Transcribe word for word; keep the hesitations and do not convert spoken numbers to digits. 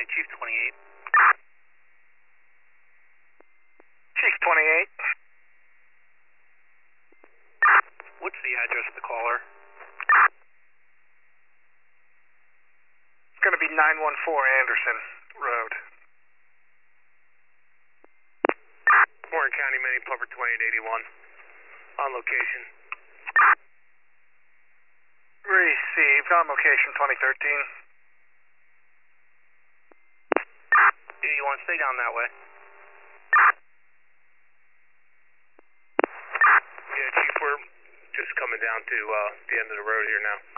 County, Chief twenty-eight. Chief twenty-eight. What's the address of the caller? It's going to be nine one four Anderson Road. Warren County, Mini Pumper twenty-eight eighty-one. On location. Received. On location twenty thirteen. eighty-one, stay down that way. Yeah, Chief, we're just coming down to uh, the end of the road here now.